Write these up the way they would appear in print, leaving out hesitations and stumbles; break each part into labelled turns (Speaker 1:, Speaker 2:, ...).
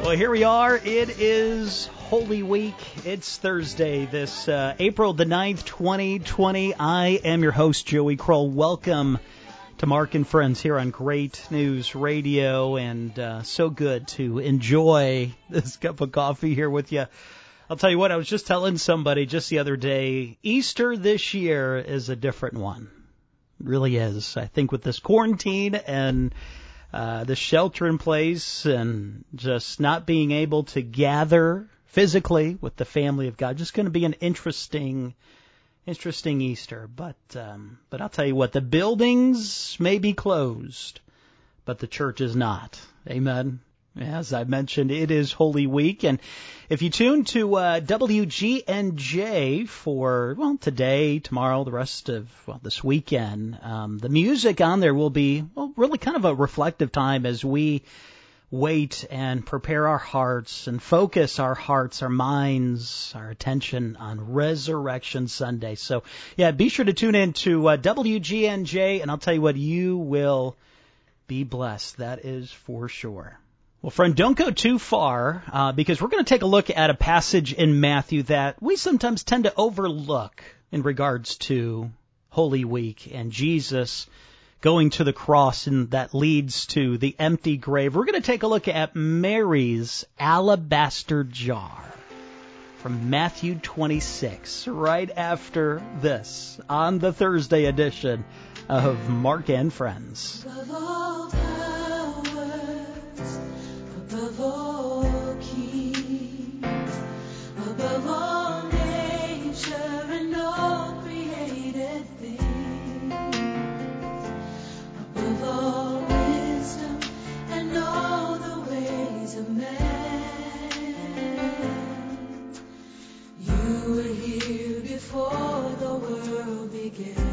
Speaker 1: Well, here we are. It is Holy Week. It's Thursday, this April the 9th, 2020. I am your host, Joey Kroll. Welcome to Mark and Friends here on Great News Radio, and so good to enjoy this cup of coffee here with you. I'll tell you what, I was just telling somebody just the other day, Easter this year is a different one. It really is. I think with this quarantine and the shelter in place and just not being able to gather physically with the family of God, just going to be an interesting Easter. But I'll tell you what, the buildings may be closed, but the church is not. Amen. As I mentioned, it is Holy Week, and if you tune to WGNJ for, today, tomorrow, the rest of, this weekend, the music on there will be, really kind of a reflective time as we wait and prepare our hearts and focus our hearts, our minds, our attention on Resurrection Sunday. So, be sure to tune in to WGNJ, and I'll tell you what, you will be blessed. That is for sure. Well, friend, don't go too far, because we're going to take a look at a passage in Matthew that we sometimes tend to overlook in regards to Holy Week and Jesus going to the cross, and that leads to the empty grave. We're going to take a look at Mary's alabaster jar from Matthew 26, right after this, on the Thursday edition of Mark and Friends.
Speaker 2: Above all kings, above all nature and all created things, above all wisdom and all the ways of man, you were here before the world began.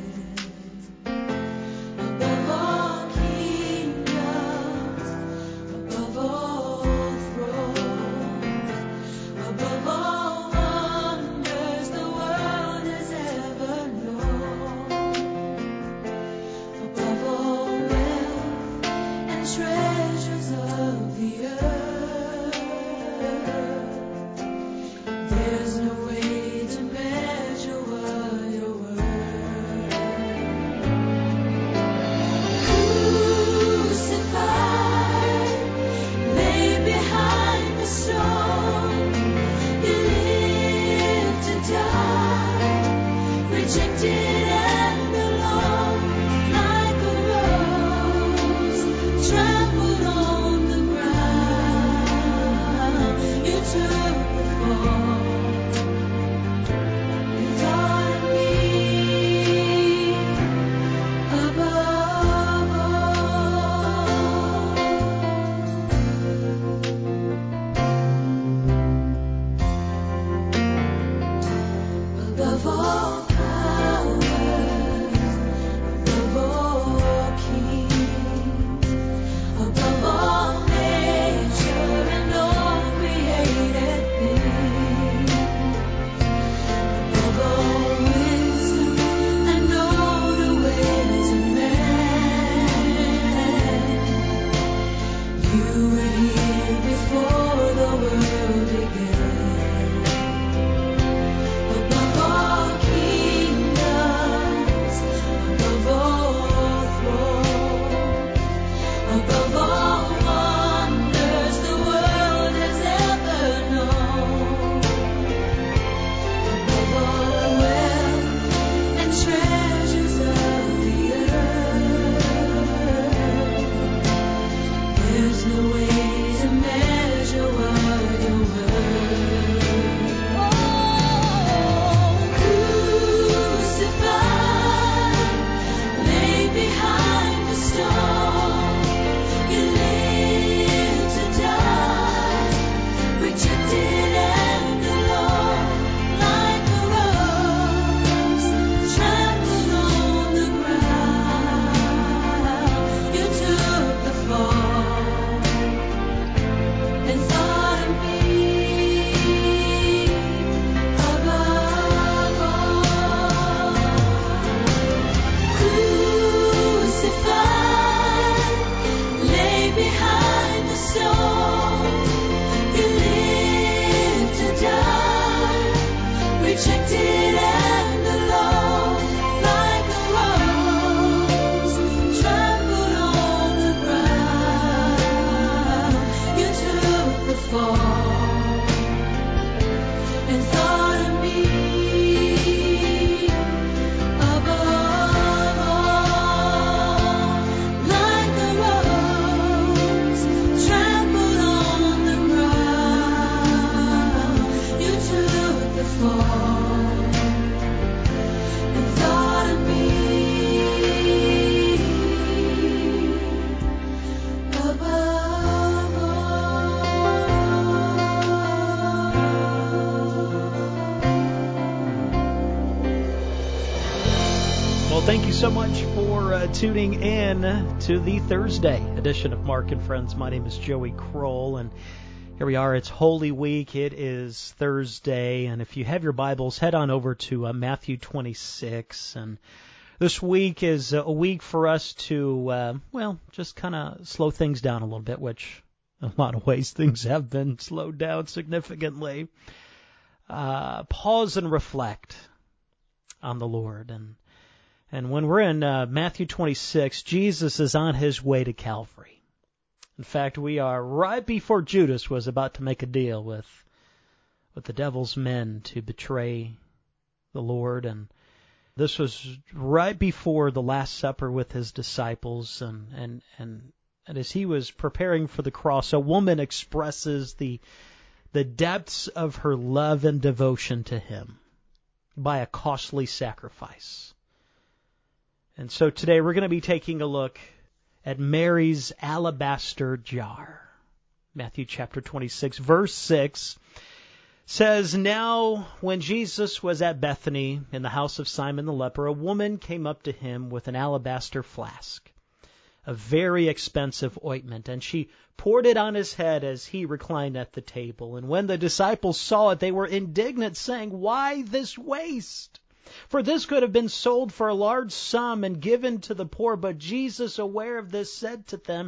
Speaker 2: Above all kingdoms, above all thrones, above all wonders the world has ever known, above all wealth and treasures of the earth, there's no way to measure what you're worth. Crucified, laid behind the stone, you lived to die, rejected and alone, like a rose trampled on the ground. You took the fall and thought of me above all. Above all powers, above all kings, above all nature and all created things, above all wisdom and all the ways of man, you were here before the world began. Above all kingdoms, above all thrones, above all wonders the world has ever known, above all wealth and treasures of the earth, there's no way to measure what you're worth. Crucified, laid behind the stone, you lived to die, rejected and alone, like a rose trampled on the ground. You took the fall and thought of me above all. Crucified, laid behind the stone, rejected and alone, like a rose trampled on the ground. You took the fall and thought of me above all, like a rose trampled on the ground. You took the fall and thought of me above
Speaker 1: Well, thank you so much for tuning in to the Thursday edition of Mark and Friends. My name is Joey Kroll, and here we are. It's Holy Week. It is Thursday, and if you have your Bibles, head on over to Matthew 26. And this week is a week for us to, just kind of slow things down a little bit, which in a lot of ways things have been slowed down significantly. Pause and reflect on the Lord. And when we're in Matthew 26, Jesus is on his way to Calvary. In fact, we are right before Judas was about to make a deal with the devil's men to betray the Lord. And this was right before the Last Supper with his disciples. And as he was preparing for the cross, a woman expresses the depths of her love and devotion to him by a costly sacrifice. And so today we're going to be taking a look at Mary's alabaster jar. Matthew chapter 26, verse 6 says, "Now when Jesus was at Bethany in the house of Simon the leper, a woman came up to him with an alabaster flask, a very expensive ointment, and she poured it on his head as he reclined at the table. And when the disciples saw it, they were indignant, saying, 'Why this waste? For this could have been sold for a large sum and given to the poor.' But Jesus, aware of this, said to them,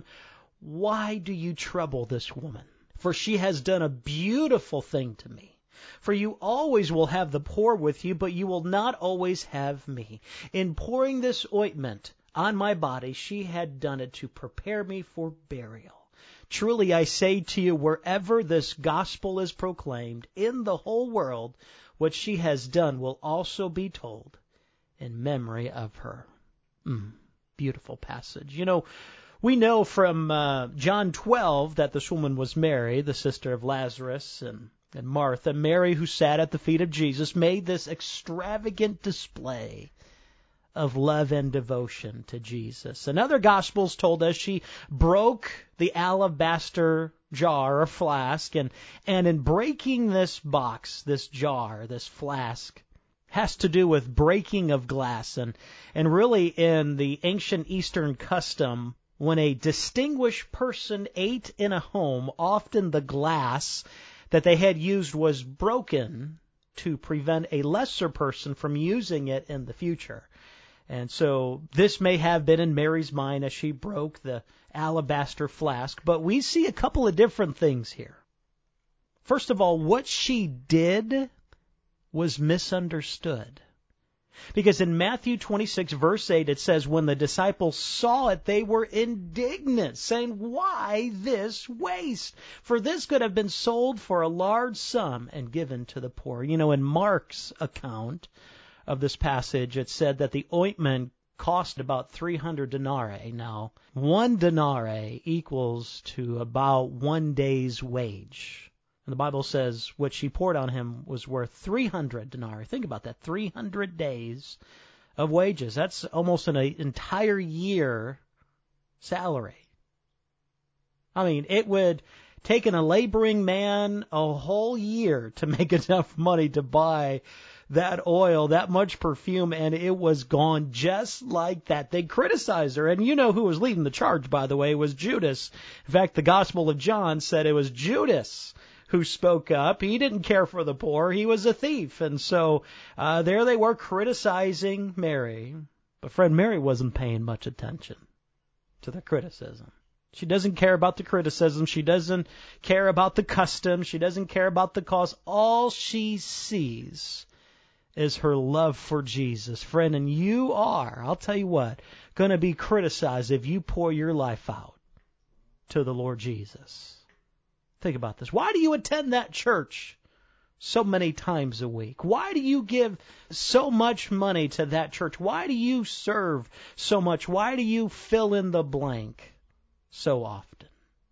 Speaker 1: 'Why do you trouble this woman? For she has done a beautiful thing to me. For you always will have the poor with you, but you will not always have me. In pouring this ointment on my body, she had done it to prepare me for burial. Truly I say to you, wherever this gospel is proclaimed in the whole world, what she has done will also be told in memory of her.'" Beautiful passage. You know, we know from John 12 that this woman was Mary, the sister of Lazarus and Martha. Mary, who sat at the feet of Jesus, made this extravagant display of love and devotion to Jesus. And other Gospels told us she broke the alabaster jar or flask, and in breaking this box, this jar, this flask, has to do with breaking of glass. And really in the ancient Eastern custom, when a distinguished person ate in a home, often the glass that they had used was broken to prevent a lesser person from using it in the future. And so this may have been in Mary's mind as she broke the alabaster flask, but we see a couple of different things here. First of all, what she did was misunderstood. Because in Matthew 26, verse 8, it says, when the disciples saw it, they were indignant, saying, "Why this waste? For this could have been sold for a large sum and given to the poor." You know, in Mark's account of this passage, it said that the ointment cost about 300 denarii. Now, 1 denarii equals to about 1 day's wage. And the Bible says what she poured on him was worth 300 denarii. Think about that, 300 days of wages. That's almost an entire year salary. I mean, it would take a laboring man a whole year to make enough money to buy that oil, that much perfume, and it was gone just like that. They criticized her, and you know who was leading the charge, by the way, was Judas. In fact, the Gospel of John said it was Judas who spoke up. He didn't care for the poor. He was a thief. And so there they were criticizing Mary. But friend, Mary wasn't paying much attention to the criticism. She doesn't care about the criticism. She doesn't care about the custom. She doesn't care about the cause. All she sees is her love for Jesus. Friend, and you are, I'll tell you what, going to be criticized if you pour your life out to the Lord Jesus. Think about this. Why do you attend that church so many times a week? Why do you give so much money to that church? Why do you serve so much? Why do you fill in the blank so often?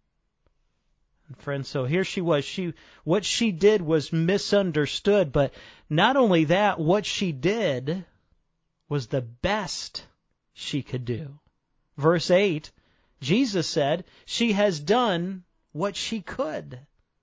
Speaker 1: And friends, so here she was. What she did was misunderstood, but not only that, what she did was the best she could do. Verse 8, Jesus said, she has done what she could.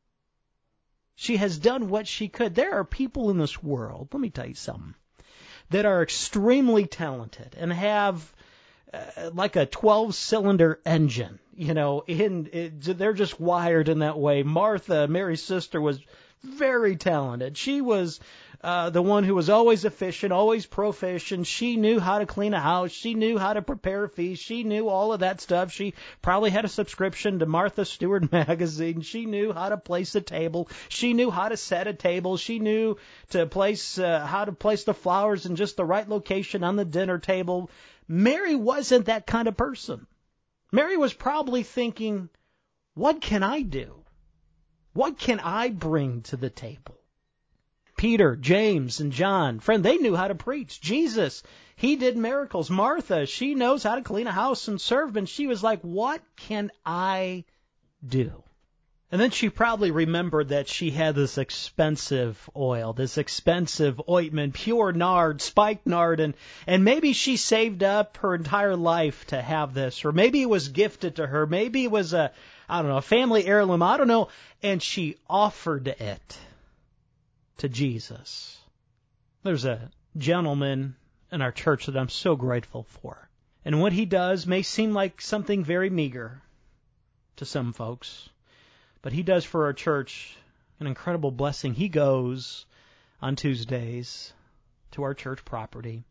Speaker 1: She has done what she could. There are people in this world, let me tell you something, that are extremely talented and have like a 12-cylinder engine. You know, they're just wired in that way. Martha, Mary's sister, was very talented. She was the one who was always efficient, always proficient. She knew how to clean a house. She knew how to prepare a feast. She knew all of that stuff. She probably had a subscription to Martha Stewart magazine. She knew how to place a table. She knew how to set a table. She knew to place how to place the flowers in just the right location on the dinner table. Mary wasn't that kind of person. Mary was probably thinking, what can I do? What can I bring to the table? Peter, James, and John, friend, they knew how to preach. Jesus, he did miracles. Martha, she knows how to clean a house and serve, and she was like, what can I do? And then she probably remembered that she had this expensive oil, this expensive ointment, pure nard, spiked nard, and maybe she saved up her entire life to have this, or maybe it was gifted to her, maybe it was a family heirloom, I don't know, and she offered it to Jesus. There's a gentleman in our church that I'm so grateful for, and what he does may seem like something very meager to some folks, but he does for our church an incredible blessing. He goes on Tuesdays to our church property,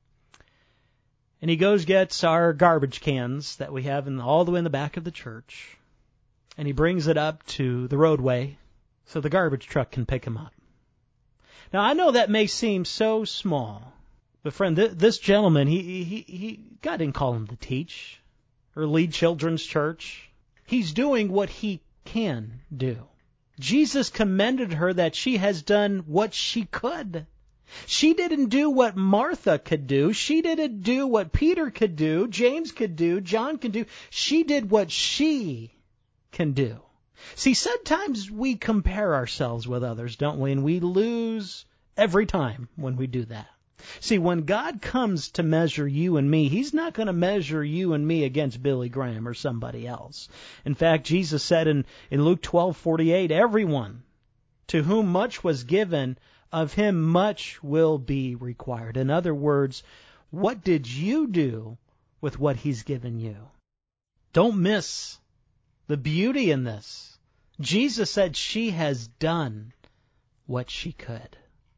Speaker 1: and he gets our garbage cans that we have all the way in the back of the church, and he brings it up to the roadway so the garbage truck can pick them up. Now, I know that may seem so small, but friend, this gentleman, God didn't call him to teach or lead children's church. He's doing what he can do. Jesus commended her that she has done what she could. She didn't do what Martha could do. She didn't do what Peter could do, James could do, John could do. She did what she can do. See, sometimes we compare ourselves with others, don't we? And we lose every time when we do that. See, when God comes to measure you and me, He's not going to measure you and me against Billy Graham or somebody else. In fact, Jesus said in Luke 12:48, everyone to whom much was given, of him much will be required. In other words, what did you do with what He's given you? Don't miss the beauty in this. Jesus said she has done what she could.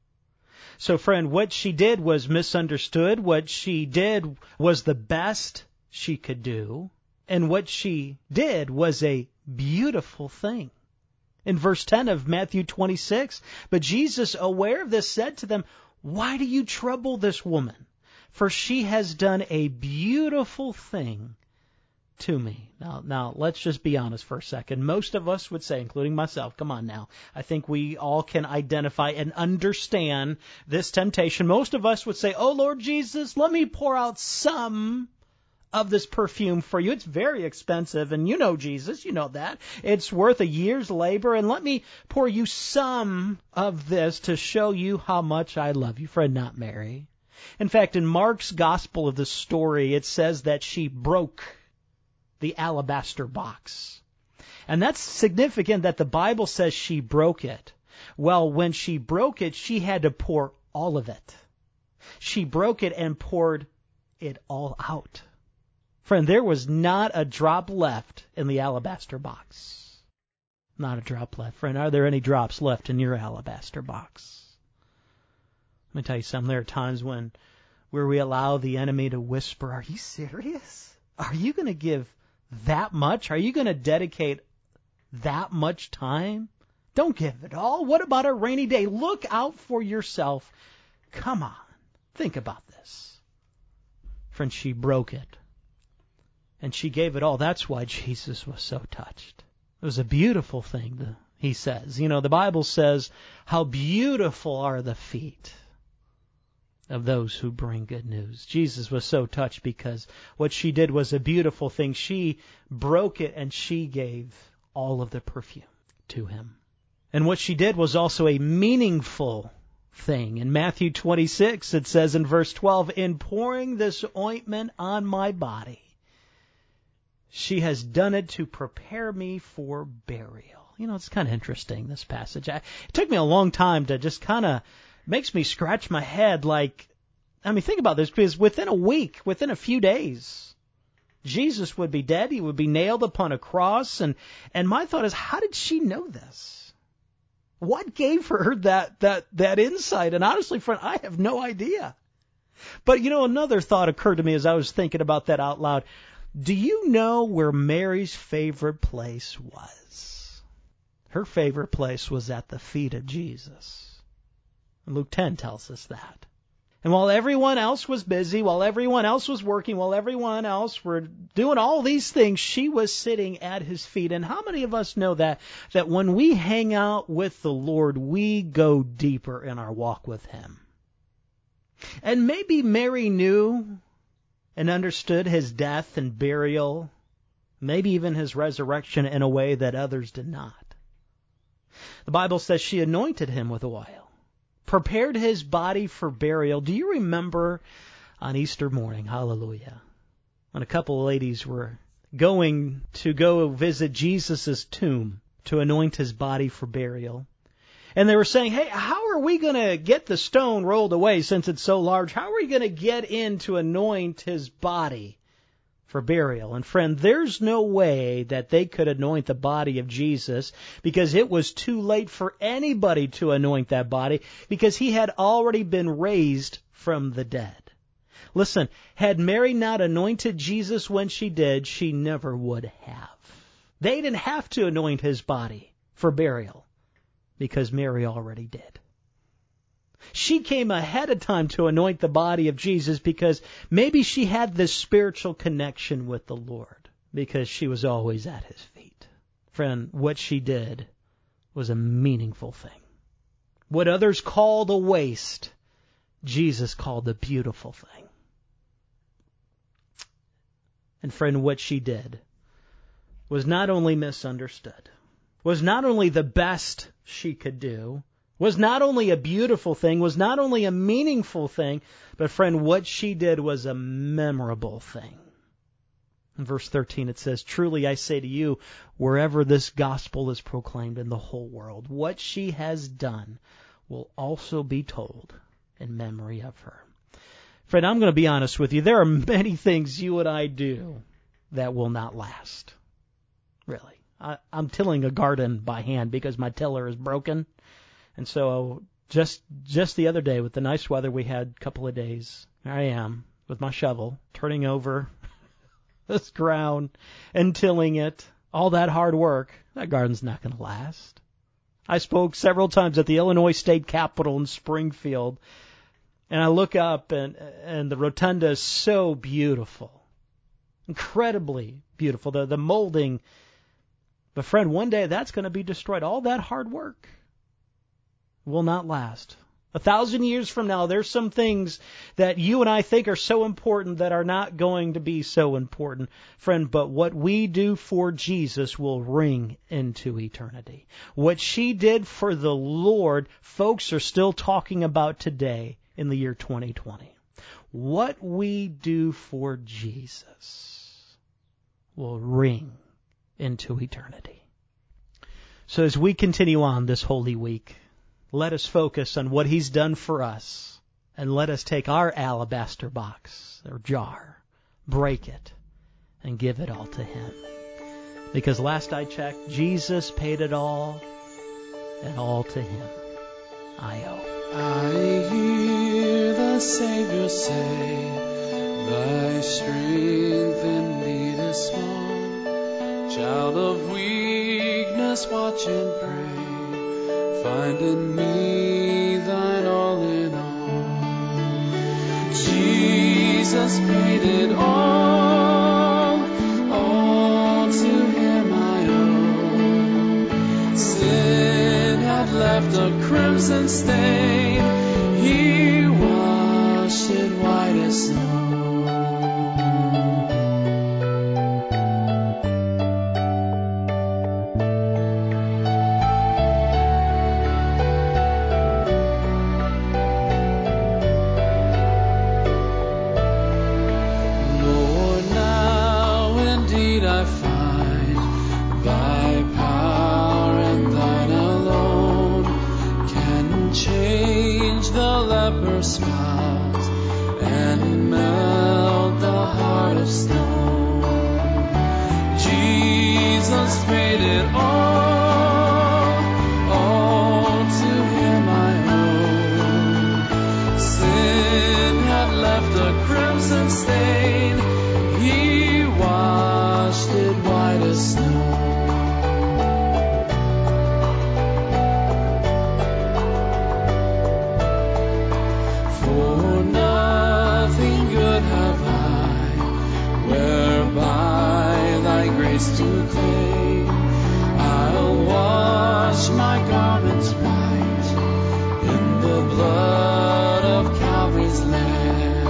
Speaker 1: So, friend, what she did was misunderstood. What she did was the best she could do. And what she did was a beautiful thing. In verse 10 of Matthew 26, but Jesus, aware of this, said to them, why do you trouble this woman? For she has done a beautiful thing to me. Now, let's just be honest for a second. Most of us would say, including myself, come on now, I think we all can identify and understand this temptation. Most of us would say, oh, Lord Jesus, let me pour out some of this perfume for you. It's very expensive, and you know Jesus, you know that. It's worth a year's labor, and let me pour you some of this to show you how much I love you. Friend, not Mary. In fact, in Mark's gospel of the story, it says that she broke the alabaster box. And that's significant that the Bible says she broke it. Well, when she broke it, she had to pour all of it. She broke it and poured it all out. Friend, there was not a drop left in the alabaster box. Not a drop left. Friend, are there any drops left in your alabaster box? Let me tell you something. There are times where we allow the enemy to whisper, are you serious? Are you going to give that much? Are you going to dedicate that much time? Don't give it all. What about a rainy day? Look out for yourself. Come on. Think about this. Friend, she broke it. And she gave it all. That's why Jesus was so touched. It was a beautiful thing, he says. You know, the Bible says, how beautiful are the feet of those who bring good news. Jesus was so touched because what she did was a beautiful thing. She broke it and she gave all of the perfume to him. And what she did was also a meaningful thing. In Matthew 26, it says in verse 12, in pouring this ointment on my body, she has done it to prepare me for burial. You know, it's kind of interesting, this passage. It took me a long time to just kind of, makes me scratch my head like, I mean, think about this, because within a week, within a few days, Jesus would be dead. He would be nailed upon a cross. And my thought is, how did she know this? What gave her that insight? And honestly, friend, I have no idea. But, you know, another thought occurred to me as I was thinking about that out loud. Do you know where Mary's favorite place was? Her favorite place was at the feet of Jesus. Luke 10 tells us that. And while everyone else was busy, while everyone else was working, while everyone else were doing all these things, she was sitting at his feet. And how many of us know that when we hang out with the Lord, we go deeper in our walk with him? And maybe Mary knew and understood his death and burial, maybe even his resurrection in a way that others did not. The Bible says she anointed him with oil, prepared his body for burial. Do you remember on Easter morning, hallelujah, when a couple of ladies were going to go visit Jesus' tomb to anoint his body for burial? And they were saying, hey, how are we going to get the stone rolled away since it's so large? How are we going to get in to anoint his body for burial? And friend, there's no way that they could anoint the body of Jesus because it was too late for anybody to anoint that body because he had already been raised from the dead. Listen, had Mary not anointed Jesus when she did, she never would have. They didn't have to anoint his body for burial, because Mary already did. She came ahead of time to anoint the body of Jesus because maybe she had this spiritual connection with the Lord because she was always at his feet. Friend, what she did was a meaningful thing. What others called a waste, Jesus called a beautiful thing. And friend, what she did was not only misunderstood, was not only the best she could do, was not only a beautiful thing, was not only a meaningful thing, but friend, what she did was a memorable thing. In verse 13 it says, truly I say to you, wherever this gospel is proclaimed in the whole world, what she has done will also be told in memory of her. Friend, I'm going to be honest with you. There are many things you and I do that will not last. Really. I'm tilling a garden by hand because my tiller is broken. And so just the other day with the nice weather we had a couple of days, there I am with my shovel turning over this ground and tilling it. All that hard work, that garden's not going to last. I spoke several times at the Illinois State Capitol in Springfield, and I look up and the rotunda is so beautiful, incredibly beautiful. The molding. But friend, one day that's going to be destroyed. All that hard work will not last. 1,000 years from now, there's some things that you and I think are so important that are not going to be so important, friend. But what we do for Jesus will ring into eternity. What she did for the Lord, folks are still talking about today in the year 2020. What we do for Jesus will ring into eternity. So as we continue on this Holy Week, let us focus on what he's done for us, and let us take our alabaster box or jar, break it, and give it all to him. Because last I checked, Jesus paid it all, and all to him I owe.
Speaker 3: I hear the Savior say, thy strength indeed is small. Child of weakness, watch and pray. Find in me thine all in all. Jesus paid it all to Him I owe. Sin had left a crimson stain, He washed it white as snow. Smiles and melt the heart of stone. Jesus paid it all to Him I owe. Sin had left a crimson stain, He washed it white as snow. To claim, I'll wash my garments white in the blood of Calvary's Lamb.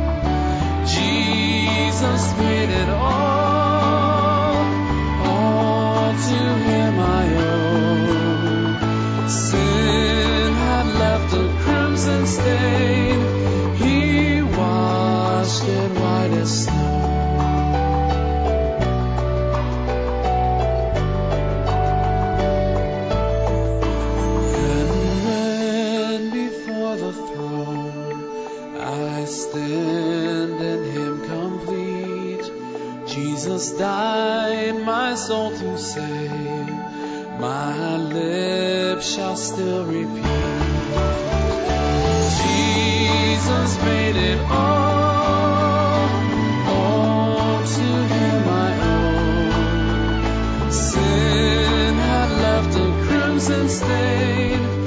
Speaker 3: Jesus paid it all to Him I owe. Sin had left a crimson stain, He washed it white as snow. Jesus died my soul to save, my lips shall still repeat. Jesus paid it all to Him I owe. Sin had left a crimson stain,